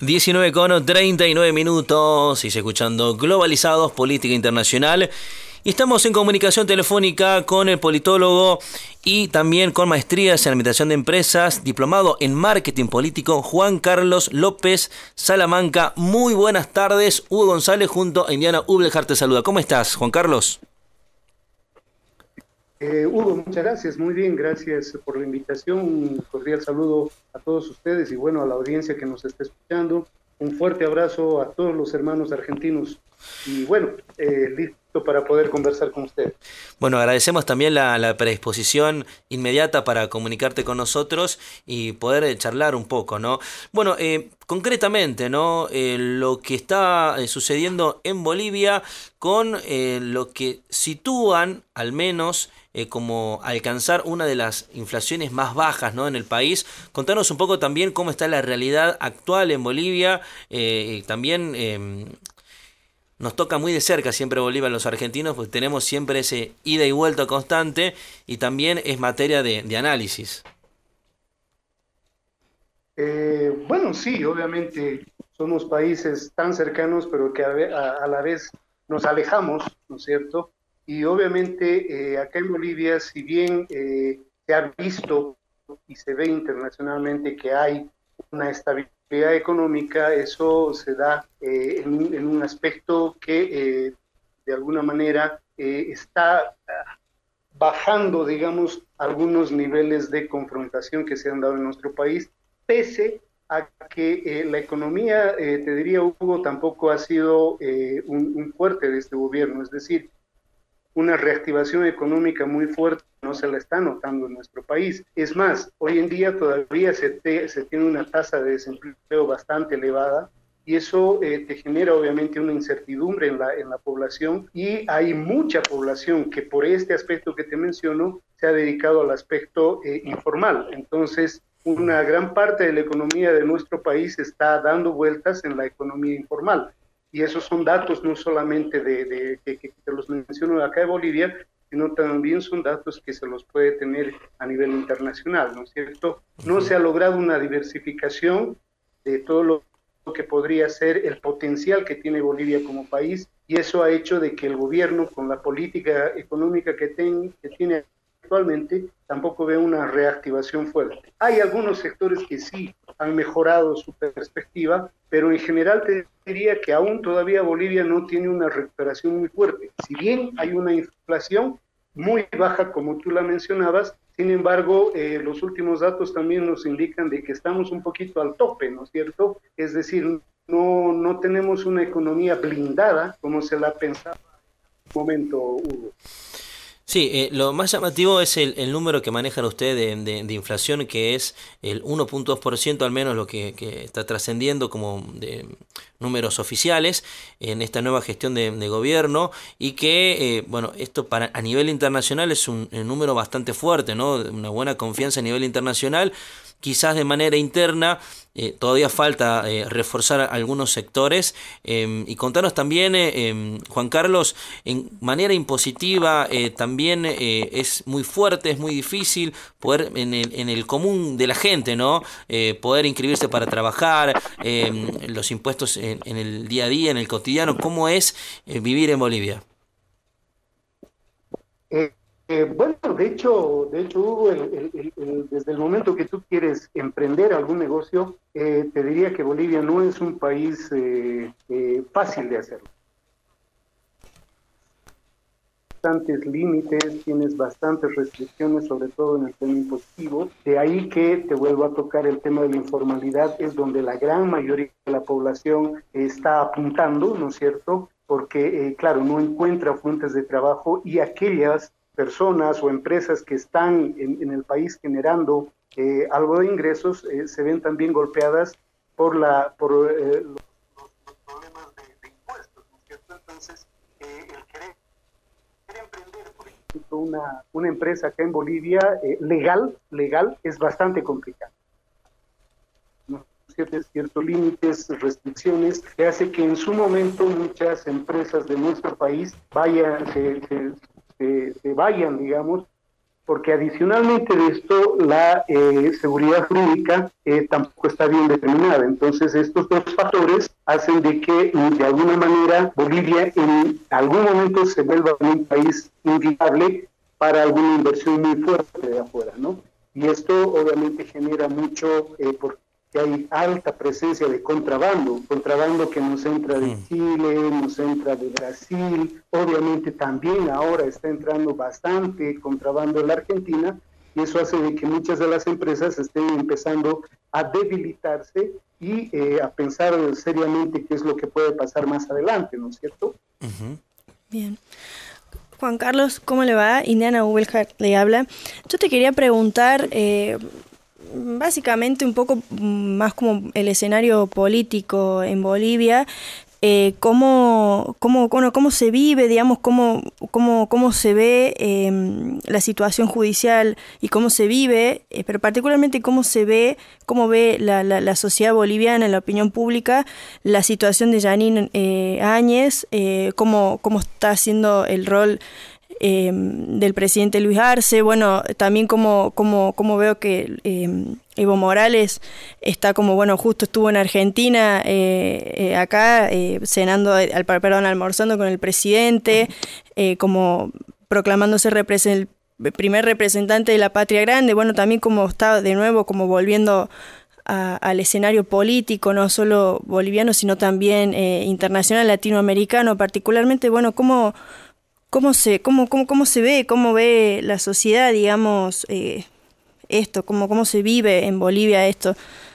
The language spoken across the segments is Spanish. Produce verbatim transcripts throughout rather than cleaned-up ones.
diecinueve con treinta y nueve minutos, y escuchando Globalizados, Política Internacional. Y estamos en comunicación telefónica con el politólogo y también con maestrías en Administración de Empresas, diplomado en Marketing Político, Juan Carlos López Salamanca. Muy buenas tardes. Hugo González junto a Indiana Ublejar te saluda. ¿Cómo estás, Juan Carlos? Eh, Hugo, muchas gracias, muy bien, gracias por la invitación, un cordial saludo a todos ustedes y bueno, a la audiencia que nos está escuchando, un fuerte abrazo a todos los hermanos argentinos y bueno, eh, listo para poder conversar con ustedes. Bueno, agradecemos también la, la predisposición inmediata para comunicarte con nosotros y poder eh, charlar un poco, ¿no? Bueno, eh, concretamente, ¿no? Eh, lo que está eh, sucediendo en Bolivia con eh, lo que sitúan, al menos, eh, como alcanzar una de las inflaciones más bajas, ¿no?, en el país. Contanos un poco también cómo está la realidad actual en Bolivia, eh, y también... Eh, Nos toca muy de cerca siempre Bolivia los argentinos, pues tenemos siempre ese ida y vuelta constante y también es materia de, de análisis. Eh, bueno, sí, obviamente somos países tan cercanos, pero que a, a, a la vez nos alejamos, ¿no es cierto? Y obviamente eh, acá en Bolivia, si bien eh, se ha visto y se ve internacionalmente que hay una estabilidad económica, eso se da eh, en, en un aspecto que eh, de alguna manera eh, está bajando, digamos, algunos niveles de confrontación que se han dado en nuestro país, pese a que eh, la economía, eh, te diría, Hugo, tampoco ha sido eh, un, un fuerte de este gobierno, es decir, una reactivación económica muy fuerte no se la está notando en nuestro país. Es más, hoy en día todavía se, te, se tiene una tasa de desempleo bastante elevada y eso eh, te genera obviamente una incertidumbre en la, en la población y hay mucha población que por este aspecto que te menciono se ha dedicado al aspecto eh, informal. Entonces, una gran parte de la economía de nuestro país está dando vueltas en la economía informal. Y esos son datos no solamente de, de, de que te los menciono acá de Bolivia, sino también son datos que se los puede tener a nivel internacional, ¿no es cierto? No se ha logrado una diversificación de todo lo que podría ser el potencial que tiene Bolivia como país, y eso ha hecho de que el gobierno, con la política económica que, ten, que tiene actualmente, tampoco ve una reactivación fuerte. Hay algunos sectores que sí han mejorado su perspectiva, pero en general te diría que aún todavía Bolivia no tiene una recuperación muy fuerte. Si bien hay una inflación muy baja, como tú la mencionabas, sin embargo, eh, los últimos datos también nos indican de que estamos un poquito al tope, ¿no es cierto? Es decir, no, no tenemos una economía blindada como se la pensaba en un momento, Hugo. Sí, eh, lo más llamativo es el, el número que manejan ustedes de, de, de inflación, que es el uno punto dos por ciento, al menos lo que, que está trascendiendo como de números oficiales en esta nueva gestión de, de gobierno, y que, eh, bueno, esto para a nivel internacional es un, un número bastante fuerte, ¿no? Una buena confianza a nivel internacional. Quizás de manera interna eh, todavía falta eh, reforzar algunos sectores, eh, y contanos también, eh, eh, Juan Carlos, en manera impositiva eh, también eh, es muy fuerte, es muy difícil poder en el, en el común de la gente, ¿no? Eh, poder inscribirse para trabajar, eh, los impuestos en, en el día a día, en el cotidiano. ¿Cómo es eh, vivir en Bolivia? Eh, eh, bueno, de hecho, de hecho Hugo, el, el, el, el, desde el momento que tú quieres emprender algún negocio, eh, te diría que Bolivia no es un país eh, eh, fácil de hacerlo. Bastantes límites, tienes bastantes restricciones, sobre todo en el tema impositivo. De ahí que te vuelvo a tocar el tema de la informalidad, es donde la gran mayoría de la población está apuntando, ¿no es cierto? Porque, eh, claro, no encuentra fuentes de trabajo y aquellas personas o empresas que están en, en el país generando eh, algo de ingresos eh, se ven también golpeadas por, la, por eh, los, los problemas de, de impuestos, ¿no es cierto? Entonces, eh, el querer emprender, por ejemplo, una, una empresa acá en Bolivia eh, legal, legal es bastante complicado. ¿No? Ciertos, ciertos límites, restricciones, que hace que en su momento muchas empresas de nuestro país vayan, se, se, se, se vayan, digamos, porque adicionalmente de esto la eh, seguridad jurídica eh, tampoco está bien determinada. Entonces estos dos factores hacen de que de alguna manera Bolivia en algún momento se vuelva un país inviable para alguna inversión muy fuerte de afuera, ¿no? Y esto obviamente genera mucho, eh, porque hay alta presencia de contrabando, contrabando que nos entra de Chile, nos entra de Brasil, obviamente también ahora está entrando bastante contrabando en la Argentina, y eso hace de que muchas de las empresas estén empezando a debilitarse y eh, a pensar seriamente qué es lo que puede pasar más adelante, ¿no es cierto? Uh-huh. Bien. Juan Carlos, ¿cómo le va? Indiana Ubelhart le habla. Yo te quería preguntar, eh, básicamente un poco más como el escenario político en Bolivia, eh, cómo, cómo, cómo, cómo se vive, digamos, cómo, cómo, cómo se ve eh, la situación judicial y cómo se vive, eh, pero particularmente cómo se ve, cómo ve la, la, la sociedad boliviana, la opinión pública, la situación de Jeanine eh, Áñez, eh, cómo, cómo está haciendo el rol Eh, del presidente Luis Arce, bueno, también como, como, como veo que eh, Evo Morales está como, bueno, justo estuvo en Argentina, eh, eh, acá, eh, cenando, al, perdón, almorzando con el presidente, eh, como proclamándose represent, el primer representante de la patria grande, bueno, también como está de nuevo como volviendo a, al escenario político, no solo boliviano, sino también eh, internacional, latinoamericano, particularmente, bueno, cómo ¿Cómo se, cómo, cómo, cómo se ve, cómo ve la sociedad, digamos, eh, esto, cómo, cómo se vive en Bolivia esto?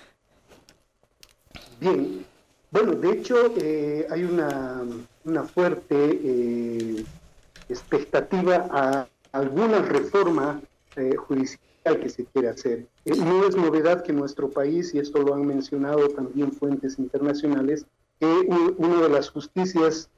Bien, bueno, de hecho eh, hay una, una fuerte eh, expectativa a alguna reforma eh, judicial que se quiere hacer. Eh, no es novedad que nuestro país, y esto lo han mencionado también fuentes internacionales, que una de las justicias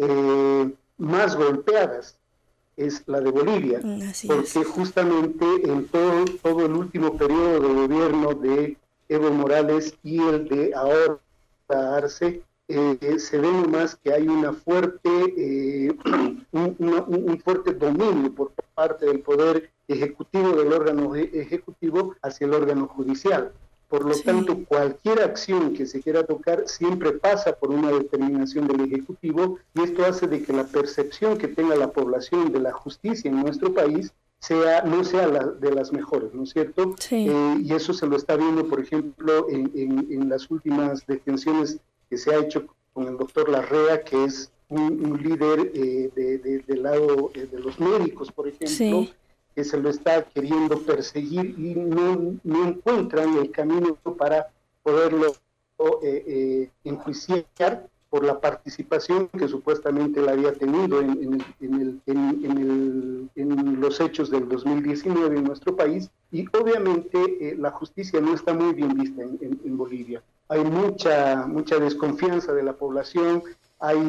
eh, más golpeadas es la de Bolivia, Así porque es. justamente en todo, todo el último periodo de gobierno de Evo Morales y el de ahora Arce, eh, se ve nomás que hay una fuerte, eh, un, una, un fuerte dominio por parte del poder ejecutivo, del órgano ejecutivo hacia el órgano judicial. Por lo sí. tanto, cualquier acción que se quiera tocar siempre pasa por una determinación del Ejecutivo, y esto hace de que la percepción que tenga la población de la justicia en nuestro país sea, no sea la, de las mejores, ¿no es cierto? Sí. Eh, y eso se lo está viendo, por ejemplo, en, en, en las últimas detenciones que se ha hecho con el doctor Larrea, que es un, un líder eh, de, de, del lado eh, de los médicos, por ejemplo, sí. que se lo está queriendo perseguir y no, no encuentran el camino para poderlo eh, eh, enjuiciar por la participación que supuestamente él había tenido en, en, el, en, el, en, en, el, en los hechos del dos mil diecinueve en nuestro país, y obviamente eh, la justicia no está muy bien vista en, en, en Bolivia. Hay mucha, mucha desconfianza de la población, hay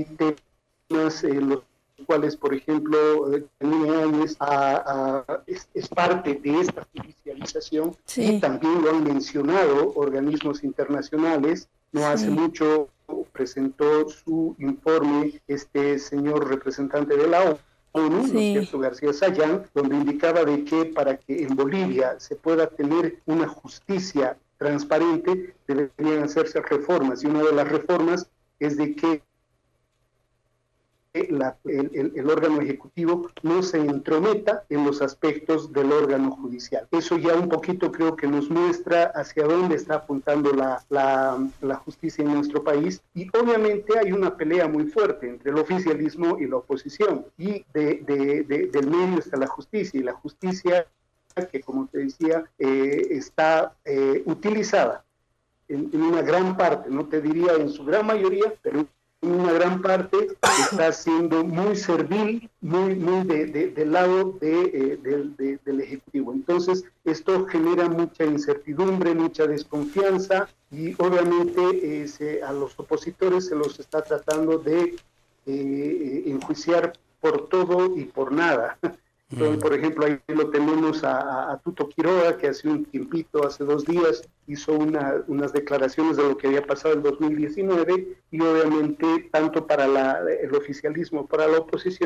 temas en eh, los cuales, por ejemplo, Jeanine Áñez a, a, es, es parte de esta judicialización, sí. y también lo han mencionado organismos internacionales. No sí. hace mucho presentó su informe este señor representante de la ONU, sí. ¿no es cierto?, García Sayán, donde indicaba de que para que en Bolivia se pueda tener una justicia transparente deberían hacerse reformas, y una de las reformas es de que La, el, el, el órgano ejecutivo no se entrometa en los aspectos del órgano judicial. Eso ya un poquito creo que nos muestra hacia dónde está apuntando la, la, la justicia en nuestro país, y obviamente hay una pelea muy fuerte entre el oficialismo y la oposición, y de, de, de, del medio está la justicia, y la justicia que, como te decía, eh, está eh, utilizada en, en una gran parte, no te diría en su gran mayoría, pero una gran parte está siendo muy servil, muy, muy de, de, del lado de, eh, de, de, del Ejecutivo. Entonces, esto genera mucha incertidumbre, mucha desconfianza, y obviamente eh, se, a los opositores se los está tratando de eh, enjuiciar por todo y por nada. Entonces, por ejemplo, ahí lo tenemos a, a Tuto Quiroga, que hace un tiempito, hace dos días, hizo una, unas declaraciones de lo que había pasado en dos mil diecinueve, y obviamente tanto para la, el oficialismo, para la oposición,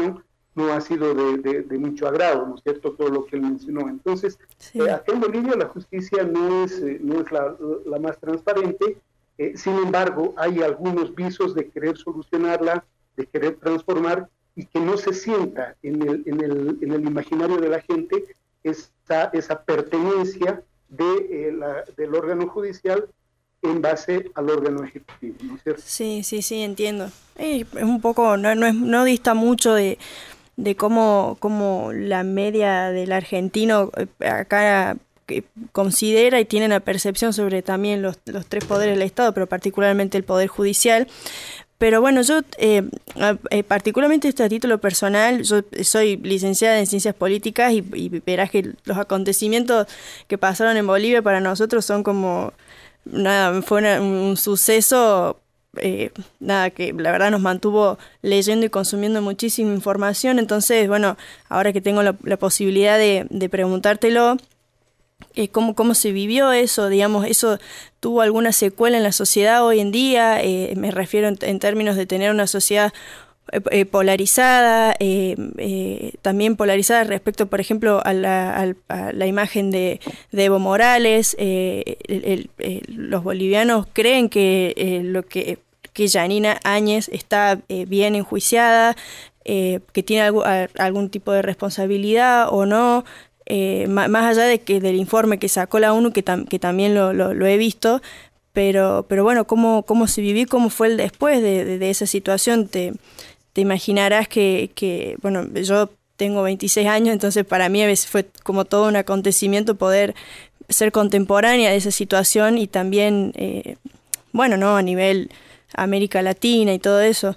no ha sido de, de, de mucho agrado, ¿no es cierto?, todo lo que él mencionó. Entonces, sí. eh, acá en Bolivia la justicia no es, eh, no es la, la más transparente, eh, sin embargo, hay algunos visos de querer solucionarla, de querer transformar, y que no se sienta en el, en el, en el imaginario de la gente esa, esa pertenencia de, eh, la, del órgano judicial en base al órgano ejecutivo, ¿no es cierto? Sí, sí, sí, entiendo. Eh, es un poco, no, no, es, no dista mucho de, de cómo, cómo la media del argentino eh, acá que considera y tiene una percepción sobre también los, los tres poderes del Estado, pero particularmente el Poder Judicial. Pero bueno, yo eh, eh, particularmente esto a título personal, yo soy licenciada en Ciencias Políticas y, y verás que los acontecimientos que pasaron en Bolivia para nosotros son como, nada, fue una, un, un suceso, eh, nada, que la verdad nos mantuvo leyendo y consumiendo muchísima información. Entonces, bueno, ahora que tengo la, la posibilidad de, de preguntártelo, Eh, ¿cómo, ¿Cómo se vivió eso? Digamos, ¿eso tuvo alguna secuela en la sociedad hoy en día? Eh, me refiero en, en términos de tener una sociedad eh, eh, polarizada, eh, eh, también polarizada respecto, por ejemplo, a la, a, a la imagen de, de Evo Morales. Eh, el, el, eh, los bolivianos creen que eh, lo que, que Yanina Áñez está eh, bien enjuiciada, eh, que tiene algo, a, algún tipo de responsabilidad o no. Eh, más allá de que del informe que sacó la ONU, que, tam, que también lo, lo, lo he visto, pero, pero bueno, ¿cómo, cómo se vivió, cómo fue el después de, de, de esa situación? Te, te imaginarás que, que, bueno, yo tengo veintiséis años, entonces para mí a veces fue como todo un acontecimiento poder ser contemporánea de esa situación y también, eh, bueno, ¿no?, a nivel América Latina y todo eso.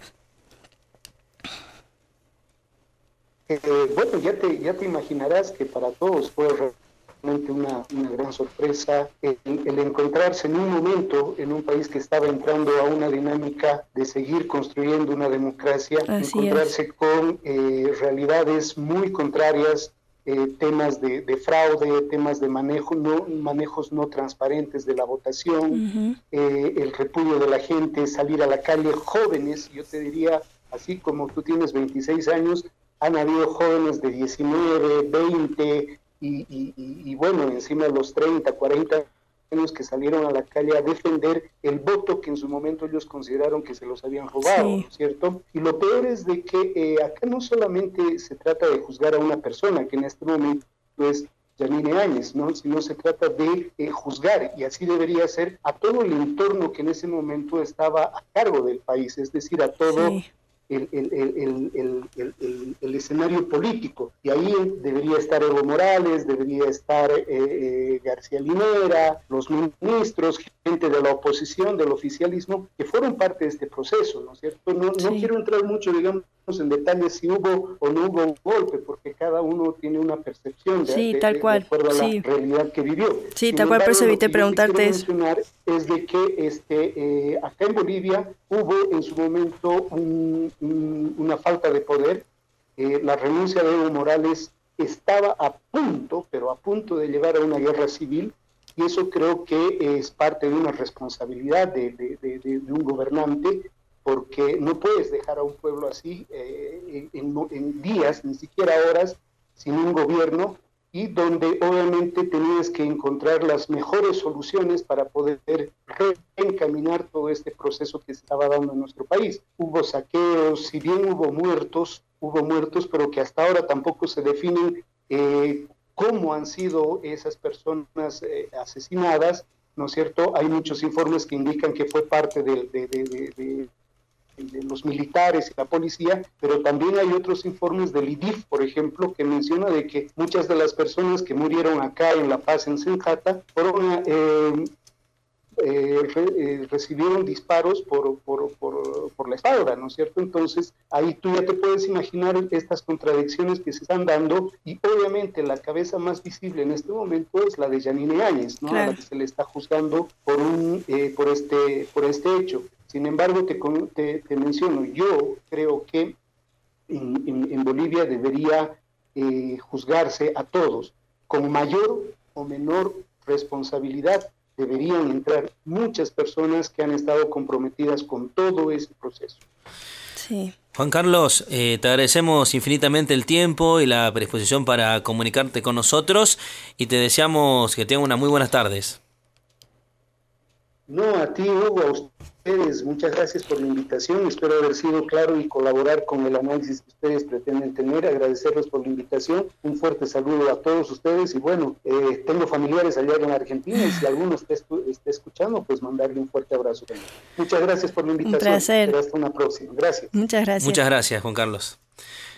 Eh, bueno, ya te, ya te imaginarás que para todos fue realmente una, una gran sorpresa el, el encontrarse en un momento en un país que estaba entrando a una dinámica de seguir construyendo una democracia, Así encontrarse es. con eh, realidades muy contrarias, eh, temas de, de fraude, temas de manejo, no, manejos no transparentes de la votación, uh-huh. eh, el repudio de la gente, salir a la calle, jóvenes, yo te diría, así como tú tienes veintiséis años, han habido jóvenes de diecinueve, veinte y, y, y, y bueno, encima de los treinta, cuarenta años que salieron a la calle a defender el voto que en su momento ellos consideraron que se los habían robado, sí. ¿no es cierto? Y lo peor es de que eh, acá no solamente se trata de juzgar a una persona, que en este momento es Yanine Áñez, ¿no?, sino se trata de eh, juzgar, y así debería ser, a todo el entorno que en ese momento estaba a cargo del país, es decir, a todo... Sí. El, el, el, el, el, el, el escenario político, y ahí debería estar Evo Morales, debería estar eh, eh, García Linera, los ministros, gente de la oposición, del oficialismo, que fueron parte de este proceso, ¿no es cierto? No, sí. no quiero entrar mucho, digamos, en detalles si hubo o no hubo un golpe, porque cada uno tiene una percepción de, sí, de, tal de, cual. de acuerdo a sí. la realidad que vivió. Sí, Sin tal cual, por eso evité preguntarte eso. Mencionar es de que este, eh, acá en Bolivia hubo en su momento un, un, una falta de poder. Eh, la renuncia de Evo Morales estaba a punto, pero a punto de llevar a una guerra civil, y eso creo que es parte de una responsabilidad de, de, de, de, de un gobernante, porque no puedes dejar a un pueblo así eh, en, en días, ni siquiera horas, sin un gobierno, y donde obviamente tenías que encontrar las mejores soluciones para poder reencaminar todo este proceso que se estaba dando en nuestro país. Hubo saqueos, si bien hubo muertos, hubo muertos, pero que hasta ahora tampoco se definen eh, cómo han sido esas personas eh, asesinadas, ¿no es cierto? Hay muchos informes que indican que fue parte de, de, de, de, de de los militares y la policía, pero también hay otros informes del I D I F, por ejemplo, que menciona de que muchas de las personas que murieron acá en La Paz, en Senjata, fueron, eh, eh, re, eh, recibieron disparos por, por, por, por la espalda, ¿no es cierto? Entonces, ahí tú ya te puedes imaginar estas contradicciones que se están dando, y obviamente la cabeza más visible en este momento es la de Yanine Áñez, ¿no? Claro. A la que se le está juzgando por, un, eh, por, este, por este hecho. Sin embargo, te, te, te menciono, yo creo que en, en, en Bolivia debería eh, juzgarse a todos. Con mayor o menor responsabilidad deberían entrar muchas personas que han estado comprometidas con todo ese proceso. Sí. Juan Carlos, eh, te agradecemos infinitamente el tiempo y la predisposición para comunicarte con nosotros y te deseamos que tengan unas muy buenas tardes. No, a ti, Hugo, a ustedes, muchas gracias por la invitación. Espero haber sido claro y colaborar con el análisis que ustedes pretenden tener. Agradecerles por la invitación. Un fuerte saludo a todos ustedes. Y bueno, eh, tengo familiares allá en Argentina y si alguno esté, esté escuchando, pues mandarle un fuerte abrazo también. Muchas gracias por la invitación. Un placer. Pero hasta una próxima. Gracias. Muchas gracias. Muchas gracias, Juan Carlos.